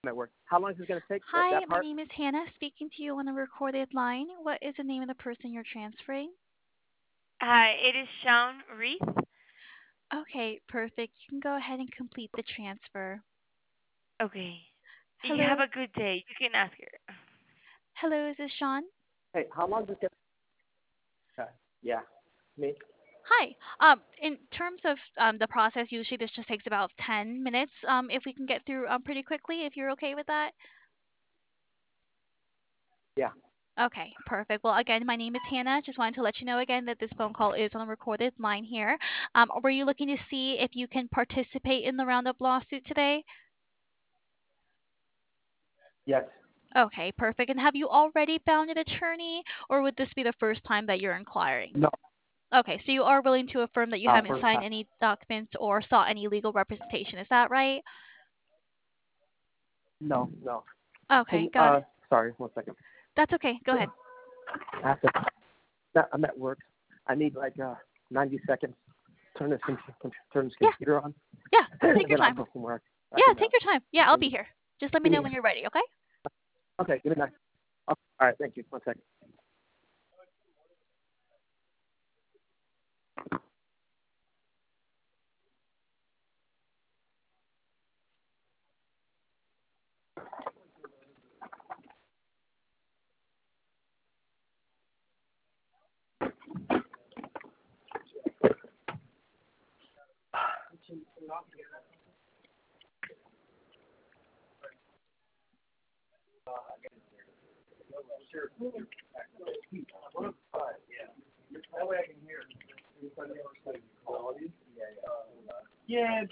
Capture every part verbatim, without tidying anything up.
at work. How long is this going to take? That Hi, that my part? name is Hannah, speaking to you on a recorded line. What is the name of the person you're transferring? Hi, it is Sean Reese. Okay, perfect. You can go ahead and complete the transfer. Okay. You have Hello. a good day. You can ask her. Hello, is this Sean? Hey, how long is this going to? Uh, yeah, me. Hi. Um, in terms of um, the process, usually this just takes about ten minutes. Um, if we can get through um, pretty quickly, if you're okay with that. Yeah. Okay, perfect. Well, again, my name is Hannah. Just wanted to let you know again that this phone call is on a recorded line here. Um, were you looking to see if you can participate in the Roundup lawsuit today? Yes. Okay, perfect. And have you already found an attorney, or would this be the first time that you're inquiring? No. Okay, so you are willing to affirm that you Uh, haven't first signed time. any documents or sought any legal representation. Is that right? No, no. Okay, Can got uh, it. sorry, one second. That's okay. Go ahead. I have to. no, I'm at work. I need like uh ninety seconds. Turn this com- com- turn this Yeah, computer on, yeah. and Take your then I'll time. go from work. I Yeah, can uh, take your time. Yeah, I'll be maybe here. Just let me give know me. when you're ready, okay? Okay, give me that. Okay. All right, thank you. One second. Yeah.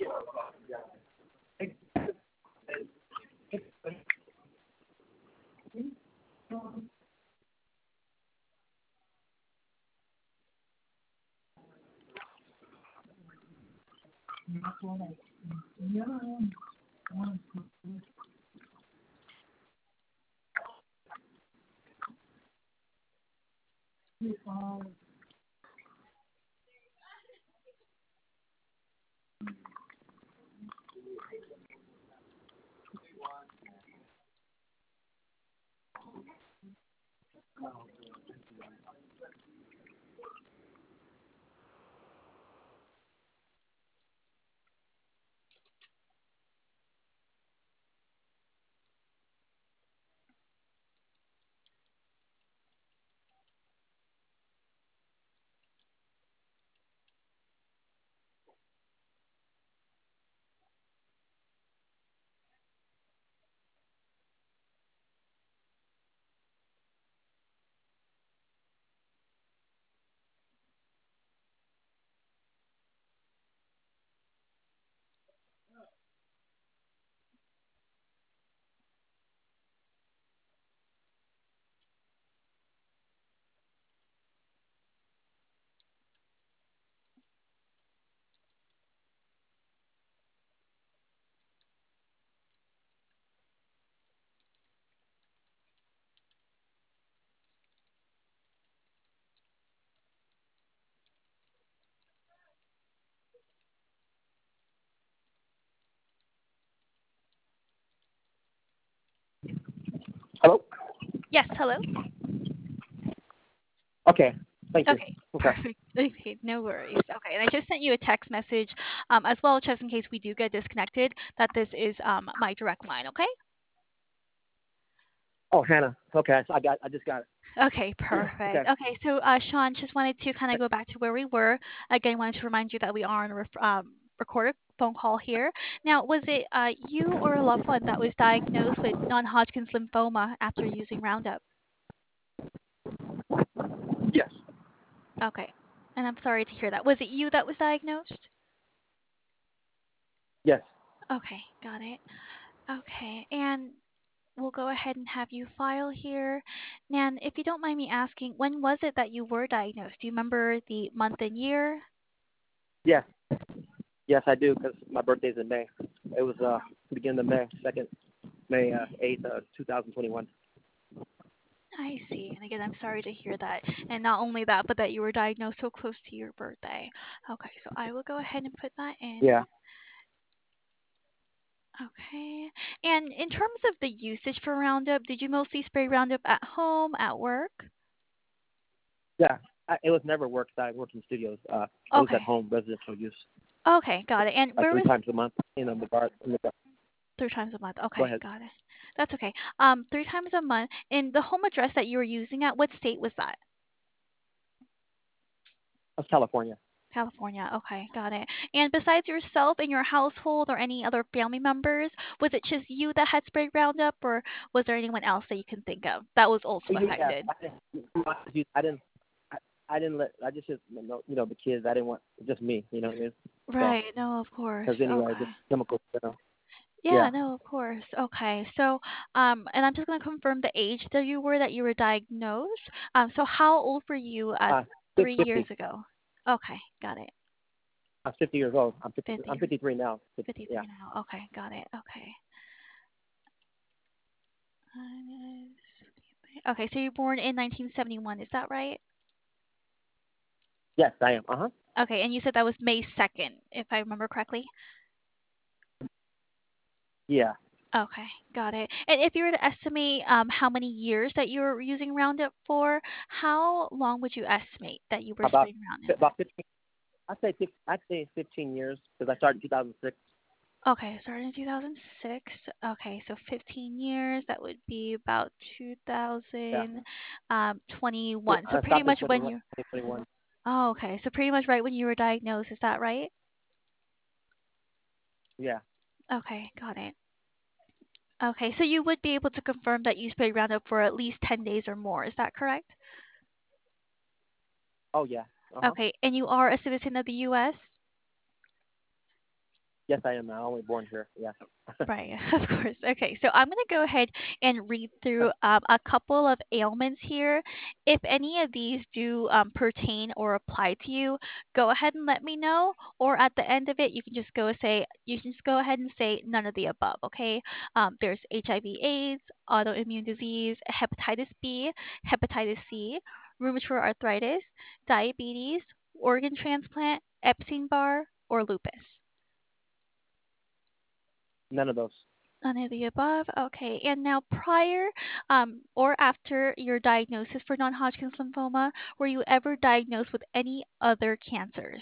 Hello. Yes, hello? Okay. Thank you. Okay, Okay. perfect. Okay, no worries. Okay, and I just sent you a text message um, as well, just in case we do get disconnected, that this is um, my direct line, okay? Oh, Hannah. Okay, so I got. I just got Okay, it. perfect. Okay. Okay, so uh, Sean, just wanted to kind of go back to where we were. Again, wanted to remind you that we are on a ref- um, recorded phone call here. Now, was it uh, you or a loved one that was diagnosed with non-Hodgkin's lymphoma after using Roundup? Yes. Okay, and I'm sorry to hear that. Was it you that was diagnosed? Yes. Okay, got it. Okay, and we'll go ahead and have you file here. Nan, if you don't mind me asking, when was it that you were diagnosed? Do you remember the month and year? Yes. Yes, I do because my birthday's in May. It was uh beginning of May, second May uh, eighth, uh, two thousand twenty-one. I see. And again, I'm sorry to hear that. And not only that, but that you were diagnosed so close to your birthday. Okay, so I will go ahead and put that in. Yeah. Okay. And in terms of the usage for Roundup, did you mostly spray Roundup at home, at work? Yeah, I, it was never work. I worked in studios. Uh, it was at Okay. home, residential use, Okay, got it. And like where three was times a month. You know, the guard. In the, three times a month? go Okay, ahead. got it. That's okay. Um, three times a month. And the home address that you were using at, what state was that? That's California. California. Okay, got it. And besides yourself and your household or any other family members, was it just you that had sprayed Roundup, or was there anyone else that you can think of that was also Oh, yeah, affected? I didn't. I didn't. I, I didn't let. I just, just you know, you know, the kids. I didn't want just me. You know what I mean? So, Right. No, of course. because anyway, Okay. just chemicals. You know. Yeah, Yeah. no, of course. Okay. So, um, and I'm just going to confirm the age that you were that you were diagnosed. Um, so how old were you uh, Uh, three years fifty. ago? Okay, got it. I'm fifty years old. I'm fifty. fifty, I'm fifty-three now. Yeah. fifty-three now. Okay, got it. Okay. Okay, so you were born in nineteen seventy-one, is that right? Yes, I am. Uh huh. Okay, and you said that was May second, if I remember correctly? Yeah. Okay, got it. And if you were to estimate um, how many years that you were using Roundup for, how long would you estimate that you were About spraying Roundup? about fifteen. I'd say fif- I'd say fifteen years because I started in two thousand six. Okay, started in two thousand six. Okay, so fifteen years, that would be about Yeah. two thousand twenty-one. So I pretty stopped in much when twenty-one. you twenty-one. Oh, okay. So pretty much right when you were diagnosed, is that right? Yeah. Okay, got it. Okay, so you would be able to confirm that you sprayed Roundup for at least ten days or more, is that correct? Oh yeah. Uh huh. Okay, and you are a citizen of the U S? Yes, I am. I'm only born here. Yeah. Right, of course. Okay, so I'm going to go ahead and read through um, a couple of ailments here. If any of these do um, pertain or apply to you, go ahead and let me know. Or at the end of it, you can just go say you can just go ahead and say none of the above. Okay, um, there's H I V/AIDS, autoimmune disease, hepatitis B, hepatitis C, rheumatoid arthritis, diabetes, organ transplant, Epstein-Barr, or lupus. None of those. None of the above. Okay. And now, prior um, or after your diagnosis for non-Hodgkin's lymphoma, were you ever diagnosed with any other cancers?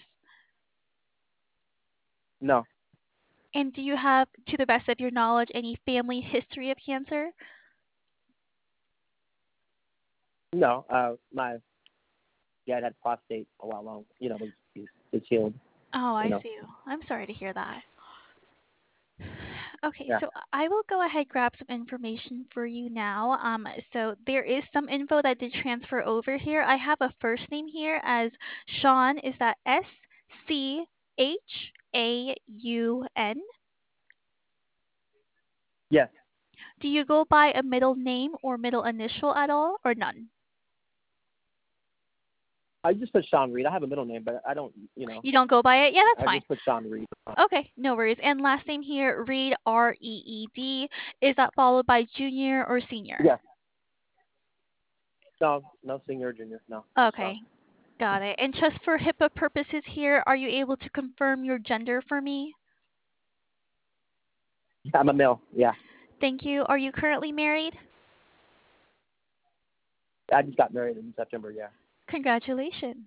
No. And do you have, to the best of your knowledge, any family history of cancer? No. Uh, my dad had prostate a while long. You know, he's he's healed. Oh, You I know. see. I'm sorry to hear that. Okay, Yeah. so I will go ahead grab some information for you now. Um, so there is some info that did transfer over here. I have a first name here as Sean. Is that S C H A U N? Yes. Do you go by a middle name or middle initial at all, or none? I just put Sean Reed. I have a middle name, but I don't. You know. You don't go by it? Yeah, that's I fine. just put Sean Reed. Okay, no worries. And last name here, Reed, R E E D. Is that followed by junior or senior? Yes. No. No senior or junior. No. Okay, Sean. got it. And just for HIPAA purposes here, are you able to confirm your gender for me? I'm a male. Yeah. Thank you. Are you currently married? I just got married in September. Yeah. Congratulations.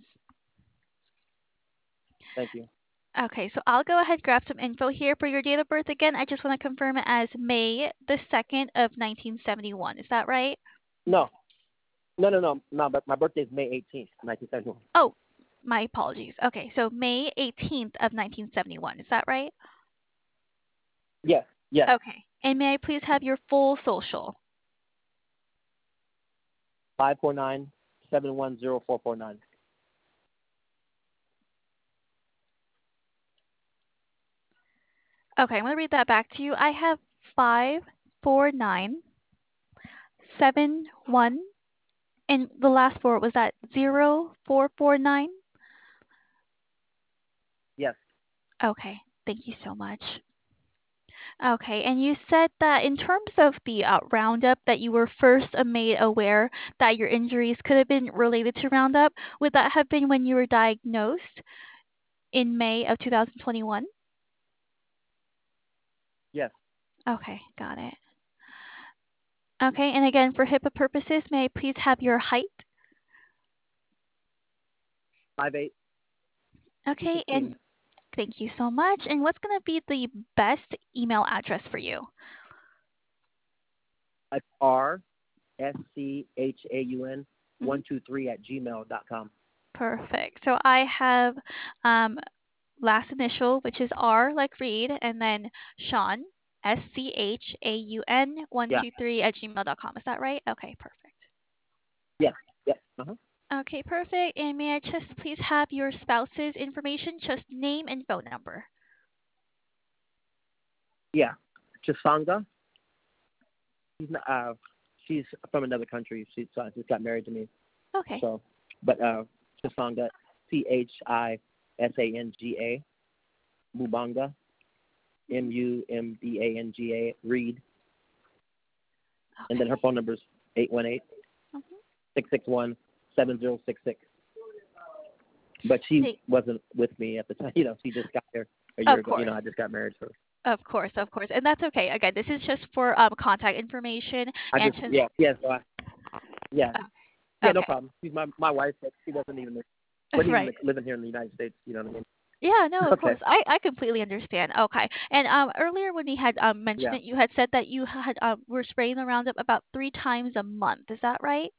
Thank you. Okay, so I'll go ahead and grab some info here for your date of birth again. I just want to confirm it as May the second of nineteen seventy-one. Is that right? No. No. No. No. No. But my birthday is May eighteenth, nineteen seventy-one. Oh, my apologies. Okay, so May eighteenth of nineteen seventy-one. Is that right? Yes. Yes. Okay. And may I please have your full social? Five four nine seven one zero four four nine. Okay, I'm going to read that back to you. I have five four nine seven one, and the last four was that zero four four nine. Yes. Okay, thank you so much. Okay, and you said that in terms of the uh, Roundup, that you were first uh, made aware that your injuries could have been related to Roundup. Would that have been when you were diagnosed in May of two thousand twenty-one? Yes. Okay, got it. Okay, and again, for HIPAA purposes, may I please have your height? Five eight, two Okay, and fifteen. thank you so much. And what's going to be the best email address for you? It's R S C H A U N Mhm. one two three at gmail dot com. Perfect. So I have um, last initial, which is R like Reed, and then Sean, S C H A U N one Yeah. two three at gmail dot com. Is that right? Okay, perfect. Yeah. Yeah. Uh-huh. Okay, perfect. And may I just please have your spouse's information, just name and phone number? Yeah. Chisanga. She's not, uh, she's from another country. She so just got married to me. Okay. So, but uh, Chisanga, C H I S A N G A, Mubanga, M U M B A N G A, Reed. Okay. And then her phone number is eight one eight, six six one, seven zero six six. But she Hey. wasn't with me at the time. You know, she just got there a year Of ago. course. You know, I just got married to her. Of course, of course. And that's okay. Again, this is just for um, contact information. I and just, yeah, yeah, so I, yeah. Oh, Yeah, okay. no problem. She's my my wife, but she wasn't even wasn't Right. even living here in the United States. You know what I mean? Yeah, no, of Okay. course. I, I completely understand. Okay. And um, earlier when we had um, mentioned Yeah. it, you had said that you had um, were spraying the Roundup about three times a month. Is that right?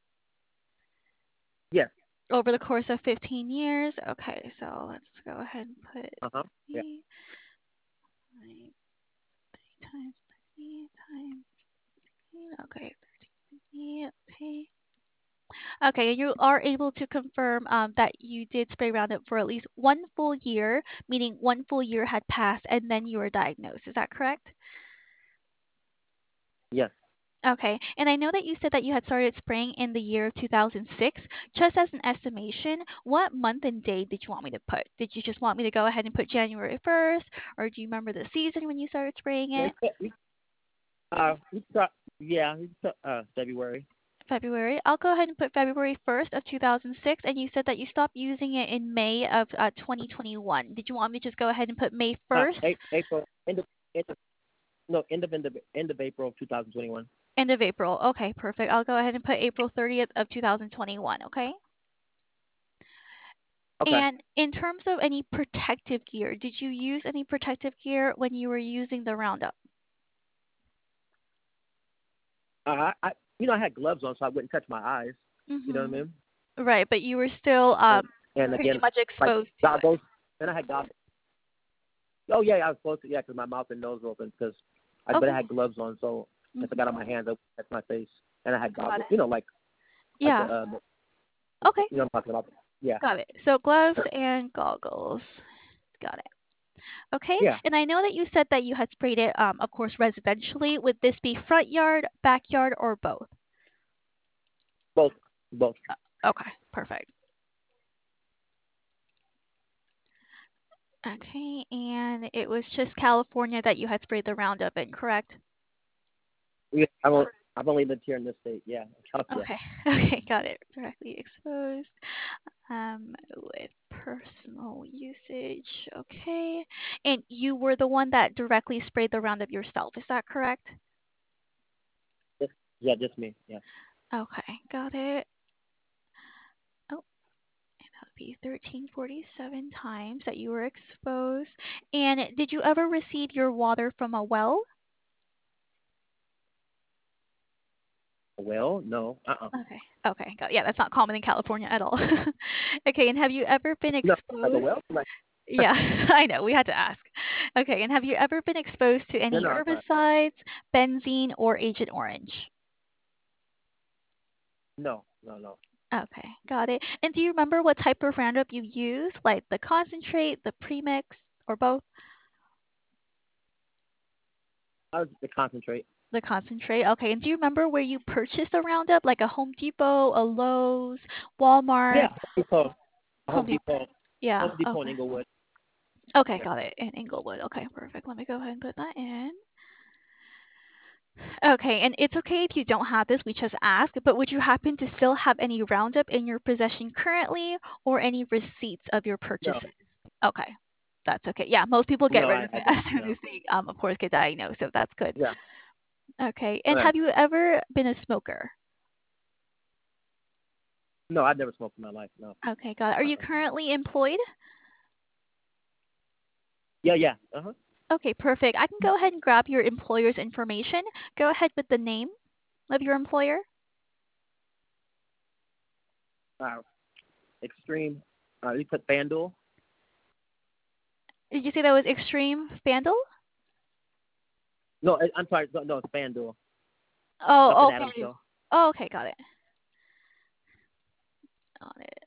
Yes. Over the course of fifteen years? Okay, so let's go ahead and put Uh huh. Yeah. three, nine, three times three times fifteen. Okay, thirteen. Okay. Okay, and you are able to confirm um, that you did spray Roundup for at least one full year, meaning one full year had passed and then you were diagnosed. Is that correct? Yes. Okay, and I know that you said that you had started spraying in the year of two thousand six. Just as an estimation, what month and day did you want me to put? Did you just want me to go ahead and put January first, or do you remember the season when you started spraying it? Uh, we start, yeah, we start, uh, February. February. I'll go ahead and put February first of two thousand six, and you said that you stopped using it in May of uh, twenty twenty-one. Did you want me to just go ahead and put May Uh, first? A- April, end of, end of, no, end of, end of, end of April of two thousand twenty-one. End of April. Okay, perfect. I'll go ahead and put April thirtieth of two thousand twenty-one, okay? Okay. And in terms of any protective gear, did you use any protective gear when you were using the Roundup? Uh, I, I, you know, I had gloves on, so I wouldn't touch my eyes. Mm-hmm. You know what I mean? Right, but you were still um, And pretty again, much like exposed to it. goggles. And I had goggles. Oh yeah, I was supposed to, yeah, because my mouth and nose were open. Because, I, but I Okay. had gloves on, so Mhm. if I got on my hands, I would touch my face. And I had Got goggles. it. You know, like, Yeah. like the, uh, the, Okay. you know what I'm talking about? Yeah. Got it. So gloves and goggles. Got it. Okay. Yeah. And I know that you said that you had sprayed it, um, of course, residentially. Would this be front yard, backyard, or both? Both. Both. Okay. Perfect. Okay. And it was just California that you had sprayed the Roundup in, correct? Yeah. I've only, I've only lived here in this state. Yeah. Yeah. Okay. Okay. Got it. Directly exposed. Um, with personal usage. Okay. And you were the one that directly sprayed the Roundup yourself. Is that correct? Just, yeah, just me. Yeah. Okay. Got it. Oh, and that would be thirteen forty-seven times that you were exposed. And did you ever receive your water from a well? Well, no. Uh-uh. Okay. Okay. Got Yeah, that's not common in California at all. Okay. And have you ever been No, like a exposed? well? Like, Yeah, I know. We had to ask. Okay. And have you ever been exposed to no, any no. Uh, herbicides, benzene, or Agent Orange? no, no, no. Okay. Got it. And do you remember what type of Roundup you used, like the concentrate, the premix, or both? I was to concentrate. The concentrate. Okay. And do you remember where you purchased the Roundup, like a Home Depot, a Lowe's, Walmart? Yeah, Home Depot. Home Home Depot. Depot. Yeah. Home Depot in Okay. Inglewood. Okay. Yeah. Got it. In Inglewood. Okay. Perfect. Let me go ahead and put that in. Okay. And it's okay if you don't have this. We just ask. But would you happen to still have any Roundup in your possession currently, or any receipts of your No, purchases? Okay. That's okay. Yeah, most people get No, rid I, of I it as don't. soon No. as they, um, of course, get diagnosed. So that's good. Yeah. Okay. All And right. have you ever been a smoker? No, I've never smoked in my life. No. Okay, got it. Are you Uh-uh. currently employed? Yeah, yeah. Uh huh. Okay, perfect. I can go ahead and grab your employer's information. Go ahead with the name of your employer. Uh, extreme. Uh, you put FanDuel. Did you say that was Extreme Vandal? No, I- I'm sorry. No, no, it's FanDuel. Oh, Up oh, and Adams FanDuel. show. Oh, okay, got it. Got it.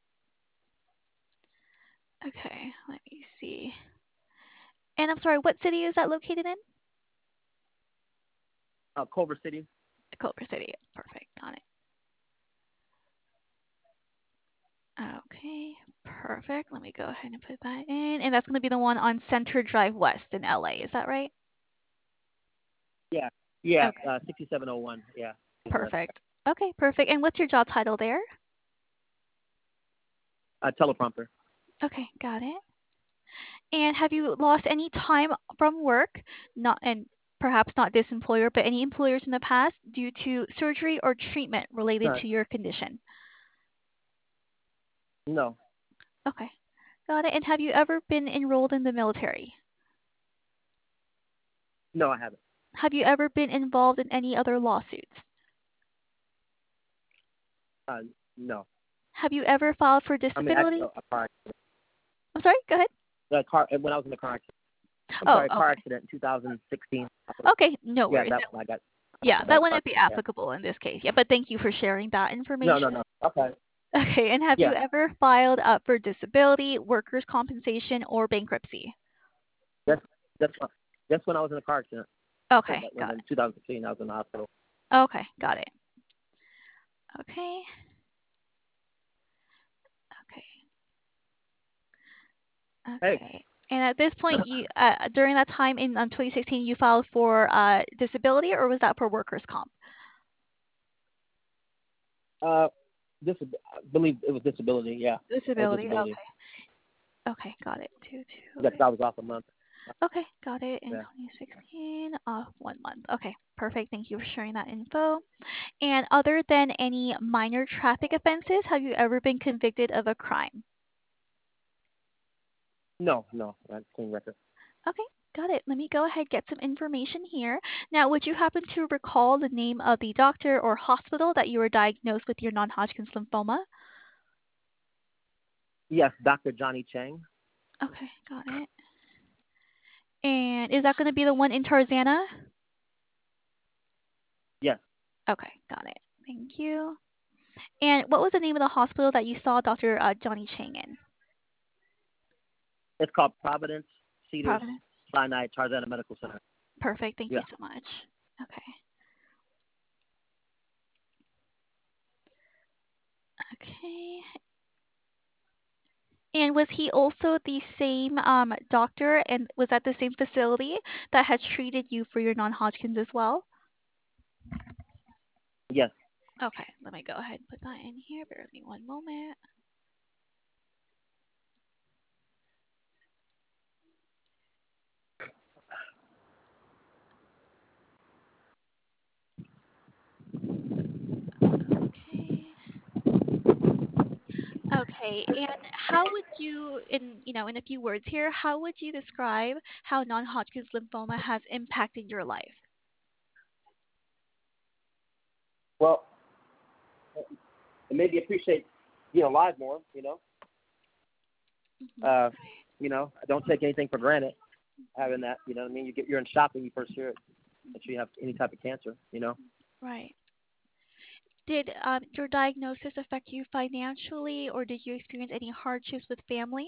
Okay, let me see. And I'm sorry, what city is that located in? Uh, Culver City. Culver City. Perfect. Got it. Okay, perfect. Let me go ahead and put that in. And that's going to be the one on Center Drive West in L A. Is that right? Yeah. Yeah. Okay. Uh, sixty-seven oh one. Yeah. Perfect. Okay, perfect. And what's your job title there? Uh, teleprompter. Okay, got it. And have you lost any time from work, not and perhaps not this employer, but any employers in the past due to surgery or treatment related No. to your condition? No. Okay, got it. And have you ever been enrolled in the military? No, I haven't. Have you ever been involved in any other lawsuits? Uh, no. Have you ever filed for I mean, actually, disability? a car accident. I'm sorry, go ahead. The car when I was in the car accident. I'm Oh, sorry, a car okay. accident in two thousand sixteen. Okay, no Yeah, worries. that's when I got. Yeah, Uh, that car wouldn't be accident, yeah. applicable in this case. Yeah, but thank you for sharing that No, information. no, no. Okay. Okay, and have you Yeah, ever filed up for disability, workers' compensation, or bankruptcy? that's that's when, that's when I was in a car accident. Okay, That was got in two thousand sixteen. I was in the hospital. it. Okay, got it. Okay, okay, Hey, okay. And at this point, you uh, during that time in um, twenty sixteen, you filed for uh, disability, or was that for workers' comp? uh, this I believe it was disability. Yeah, or Disability. disability. Okay. Okay, got it. Two, two. Because I was off a month. Okay, got it. In Yeah. twenty sixteen, off one month. Okay, perfect. Thank you for sharing that info. And other than any minor traffic offenses, have you ever been convicted of a crime? No, no, that's clean record. Okay, got it. Let me go ahead get some information here. Now, would you happen to recall the name of the doctor or hospital that you were diagnosed with your non-Hodgkin's lymphoma? Yes, Doctor Johnny Chang. Okay, got it. And is that going to be the one in Tarzana? Yes, Okay, got it. Thank you. And what was the name of the hospital that you saw Doctor Uh, Johnny Chang in? it's called Providence Cedars Providence. Sinai Tarzana Medical Center. Perfect. Thank Yeah. you so much. Okay. Okay. And was he also the same um, doctor and was at the same facility that has treated you for your non-Hodgkin's as well? Yes. Okay, let me go ahead and put that in here. Bear with me one moment. Okay. Okay, and how would you, in you know, in a few words here, how would you describe how non-Hodgkin's lymphoma has impacted your life? Well, it made me appreciate being alive more. You know. Mhm. Uh, you know, I don't take anything for granted. Having that, you know what I mean? You get you're in shock when you first hear it that you have any type of cancer, you know? Right. Did um, your diagnosis affect you financially, or did you experience any hardships with family?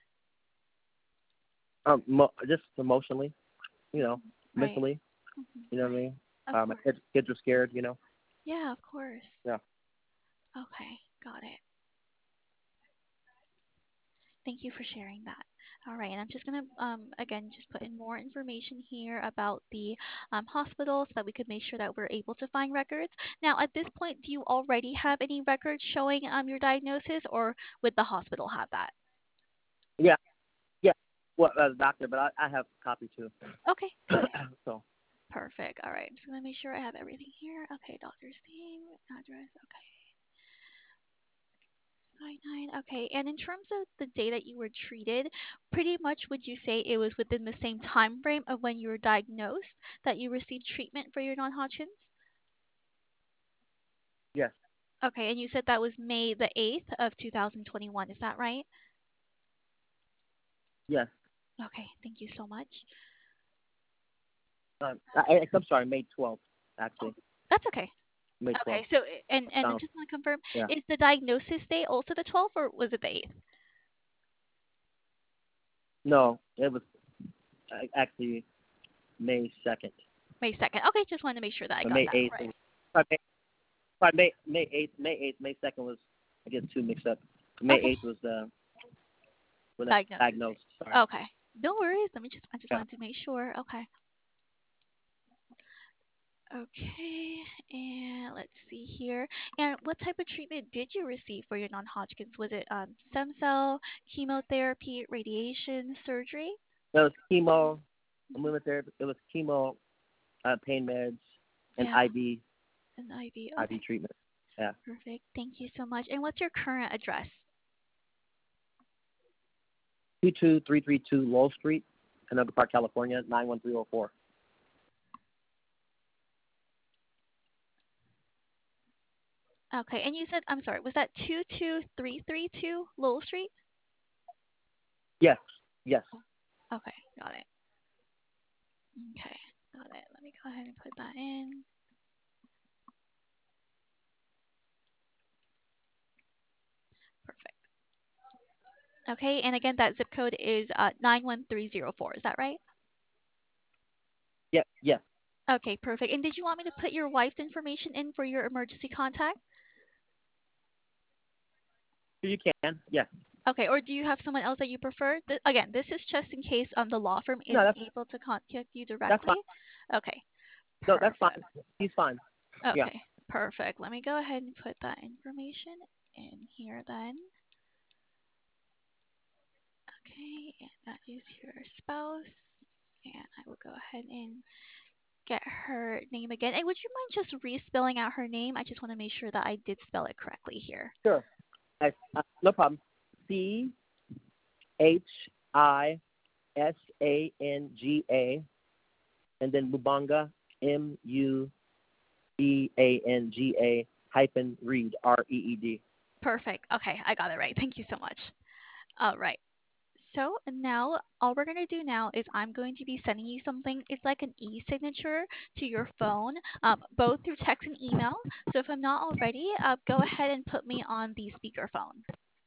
Um mo- just emotionally, you know, Right. mentally, Mhm. you know what I mean? Of Uh, my course. kids kids are scared, you know. Yeah, of course. Yeah. Okay, got it. Thank you for sharing that. All right, and I'm just going to, um, again, just put in more information here about the um, hospital so that we could make sure that we're able to find records. Now, at this point, do you already have any records showing um, your diagnosis, or would the hospital have that? Yeah. Yeah. well, as a doctor, but I, I have a copy too. Okay, got it. So Perfect. All right. So let me make sure I have everything here. Okay, doctor's name, address. Okay. Cyanide. Okay. And in terms of the day that you were treated, pretty much would you say it was within the same time frame of when you were diagnosed that you received treatment for your non-Hodgkin's? yes, Okay. And you said that was May the eighth of two thousand twenty-one. Is that right? yes. Okay. Thank you so much. Um, I, I'm sorry, May twelfth, actually. That's okay. May Okay. twelfth. So, and and I Um, just want to confirm, yeah. is the diagnosis date also the twelfth or was it the eighth? No, it was uh, actually May second. May second. Okay. Just wanted to make sure that I Or got May that eighth. right. Sorry, May, sorry, May May eighth. May eighth. May second was I get two mixed up. May Okay. eighth was the when I Diagnosis. diagnosed. Sorry. Okay. No worries. Let me just I just Yeah. wanted to make sure. Okay. Okay. And let's see here. And what type of treatment did you receive for your non-Hodgkin's? Was it um, stem cell, chemotherapy, radiation, surgery? It was chemo, immunotherapy. It was chemo, uh, pain meds, and Yeah. I V An I V. I Okay. V treatment. Yeah. Perfect. Thank you so much. And what's your current address? Two two three three two Lowell Street, Canoga Park, California, nine one three zero four. Okay. And you said, I'm sorry, was that two two three three two Lowell Street? Yes. Yes. Okay. Got it. Okay. Got it. Let me go ahead and put that in. Perfect. Okay, and again, that zip code is uh, nine one three zero four. Is that right? Yes. Yes. Okay, perfect. And did you want me to put your wife's information in for your emergency contact? You can. Yes. Okay, or do you have someone else that you prefer? Th- again, this is just in case um, the law firm No, isn't that's able to contact you that's directly. fine. Okay, No, that's perfect. fine. He's fine. Yeah. Okay, perfect. Let me go ahead and put that information in here then. Okay, and that is your spouse. And I will go ahead and get her name again. And would you mind just re-spelling out her name? I just want to make sure that I did spell it correctly here. Sure. I, uh, no problem. C H I S A N G A, and then Mubanga, M U B A N G A hyphen Reed, R E E D. Perfect. Okay, I got it right. Thank you so much. All right. So now all we're going to do now is I'm going to be sending you something. It's like an e-signature to your phone, um, both through text and email. So if I'm not already, uh, go ahead and put me on the speakerphone.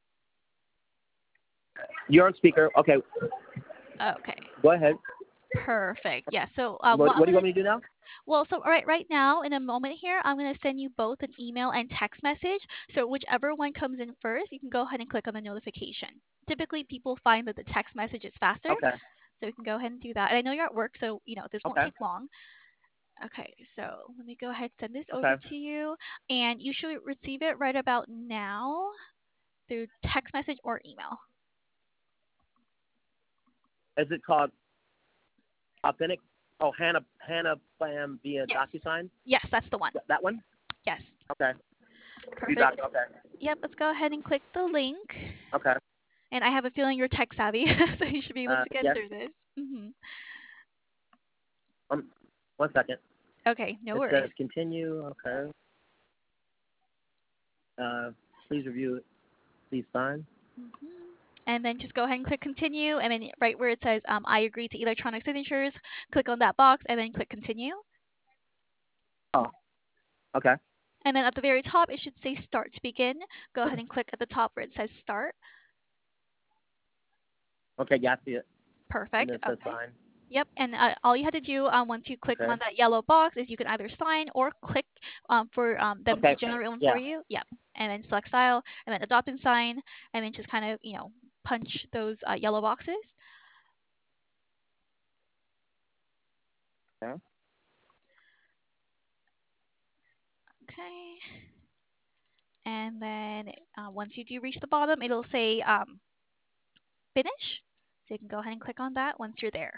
You're on speaker. Okay. Okay. Go ahead. Perfect. Yeah. So uh, What, what I'm what do you going want to me to do now? Well, so right right now, in a moment here, I'm going to send you both an email and text message. So whichever one comes in first, you can go ahead and click on the notification. Typically, people find that the text message is faster, Okay. so you can go ahead and do that. And I know you're at work, so you know this won't Okay. take long. Okay, so let me go ahead and send this Okay. over to you, and you should receive it right about now through text message or email. Is it called Authentic? Oh, Hannah Hannah Plan via Yes. DocuSign? Yes, that's the one. Th- That one? Yes. Okay. You Perfect. got- Okay. Yep, let's go ahead and click the link. Okay. And I have a feeling you're tech savvy, so you should be able Uh, to get yes. through this. hmm Um, one second. Okay, no It worries. says continue. Okay. Uh, please review it. Please sign. hmm And then just go ahead and click continue, and then right where it says um, I agree to electronic signatures, click on that box, and then click continue. Oh. Okay. And then at the very top, it should say start to begin. Go ahead and click at the top where it says start. Okay. Yeah, I see it. And Perfect. then it says Okay. sign. Yep. And uh, all you had to do um, once you click Okay. on that yellow box is you can either sign or click um, for um, them Okay. to generate one Yeah. for you. Yep. And then select style, and then adopt and sign, and then just kind of you know punch those uh, yellow boxes. Okay. Okay. And then uh, once you do reach the bottom, it'll say um, finish. So you can go ahead and click on that once you're there.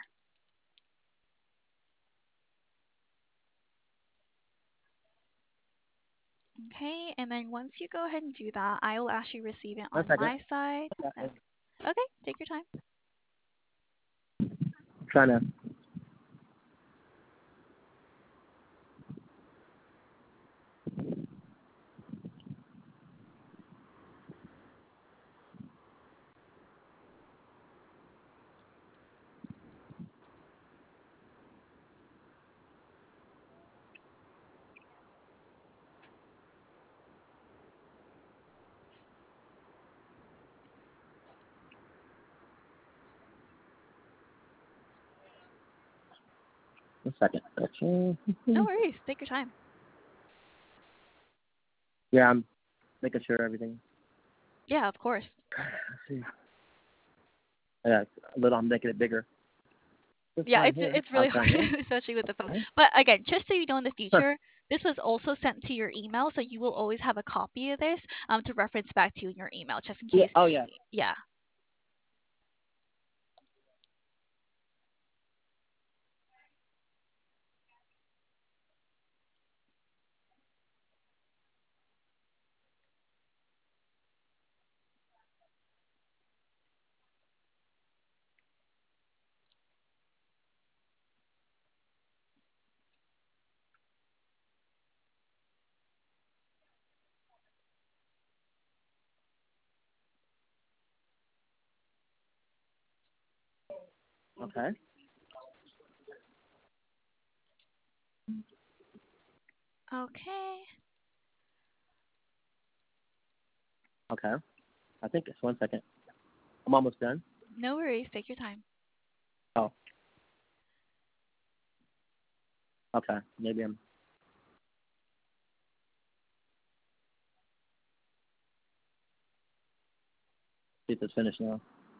Okay, and then once you go ahead and do that, I will actually receive it One on second. my side. Okay. Okay, take your time. I'm trying to. One second. Okay. No worries, take your time. Yeah, I'm making sure everything. Yeah, of course. Let's see. Yeah, it's a little. I'm making it bigger. This Yeah, time it's here. it's really Outside hard, here. especially with the phone. Okay. But again, just so you know in the future, this was also sent to your email, so you will always have a copy of this um, to reference back to you in your email, just in Yeah. case. Oh yeah. Yeah. Okay. Okay. Okay. I think it's one second. I'm almost done. No worries, take your time. Oh. Okay. Maybe I'm. See if it's finished now.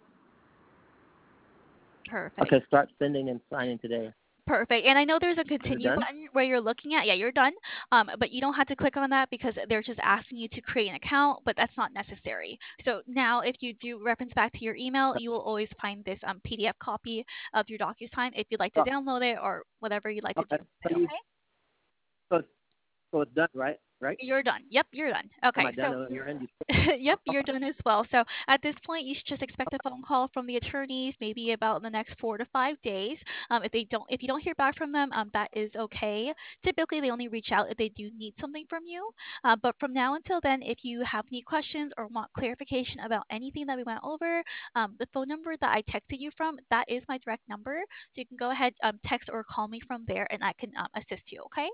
Perfect. Okay. Start sending and signing today. Perfect. And I know there's a Is it continue done? button where you're looking at. Yeah, you're done. Um, but you don't have to click on that because they're just asking you to create an account, but that's not necessary. So now if you do reference back to your email, you will always find this um, P D F copy of your DocuSign if you'd like to Oh, download it or whatever you'd like to okay. do with So it, you. okay? So it's, so it's done, right? Right? You're done. Yep, you're done. Am Okay, I done so on your end? You- yep, Okay. you're done as well. So at this point, you should just expect a phone call from the attorneys, maybe about the next four to five days. Um, if they don't, if you don't hear back from them, um, that is okay. Typically, they only reach out if they do need something from you. Uh, but from now until then, if you have any questions or want clarification about anything that we went over, um, the phone number that I texted you from, that is my direct number. So you can go ahead, um, text or call me from there, and I can um, assist you. Okay.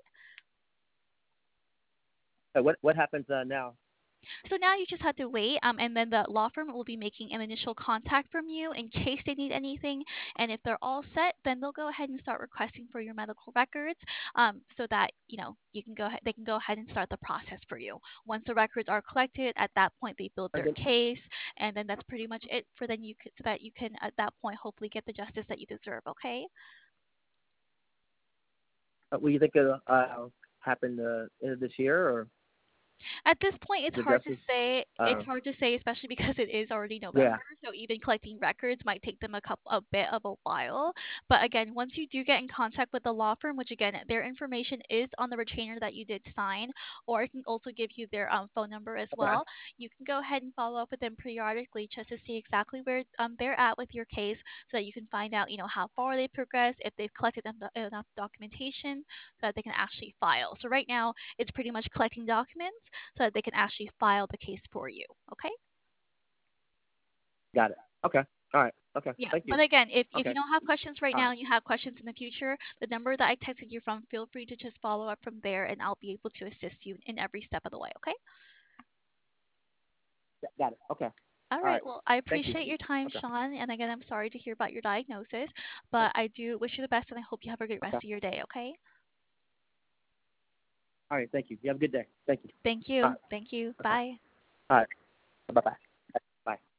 So what what happens uh, now? So now you just have to wait, um, and then the law firm will be making an initial contact from you in case they need anything. And if they're all set, then they'll go ahead and start requesting for your medical records, um, so that you know you can go ahead, they can go ahead and start the process for you. Once the records are collected, at that point they build And their then, case, and then that's pretty much it for then you c- so that you can at that point hopefully get the justice that you deserve. Okay. uh, what do you think it'll uh, happen uh, end of this year, or At this point, it's the hard to justice? say. It's Uh, hard to say, especially because it is already yeah. November. So even collecting records might take them a couple, a bit of a while. But again, once you do get in contact with the law firm, which again, their information is on the retainer that you did sign, or I can also give you their um, phone number as Okay. well. You can go ahead and follow up with them periodically just to see exactly where um, they're at with your case, so that you can find out, you know, how far they progressed, if they've collected enough enough documentation, so that they can actually file. So right now, it's pretty much collecting documents so that they can actually file the case for you. Okay? Got it. Okay. All right. Okay. Yeah. Thank you. But again, if, if you Okay. don't have questions right All now right. and you have questions in the future, the number that I texted you from, feel free to just follow up from there and I'll be able to assist you in every step of the way. Okay? Yeah, got it. Okay. All All right. right. Well, I Thank you. appreciate your time, Okay. Sean. And again, I'm sorry to hear about your diagnosis, but I do wish you the best and I hope you have a great rest Okay. of your day. Okay? All right. Thank you. You have a good day. Thank you. Thank All you. right. Thank you. Okay. Bye. All right. Bye bye. Bye.